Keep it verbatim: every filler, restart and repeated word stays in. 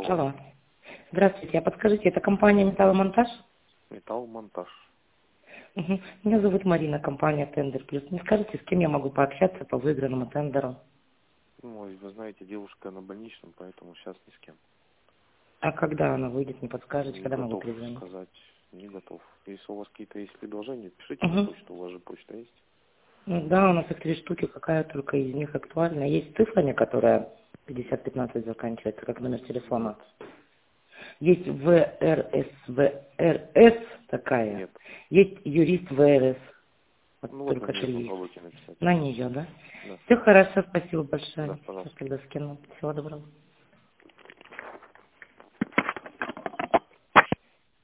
Алло. Алло. Здравствуйте. А подскажите, это компания «Металломонтаж»? Металлмонтаж. Угу. Меня зовут Марина, компания «Тендер Плюс». Не скажите, с кем я могу пообщаться по выигранному тендеру? Ну, и вы знаете, девушка на больничном, поэтому сейчас ни с кем. А когда она выйдет, не подскажете, Не когда могу готов перезвонить? сказать, не готов. Если у вас какие-то есть предложения, пишите на Угу. почту, у вас же почта есть. Да, у нас их три штуки, какая только из них актуальна. Есть цифрами, которая пятьдесят пятнадцать заканчивается, как номер телефона. Нет, Есть В Р С В Р С такая. нет. Есть юрист В Р С. Вот Ну вот на только нее три есть. попробуйте написать. На нее, да? Да, Все хорошо, спасибо да, большое. Сейчас пожалуйста. тогда скину. Всего доброго.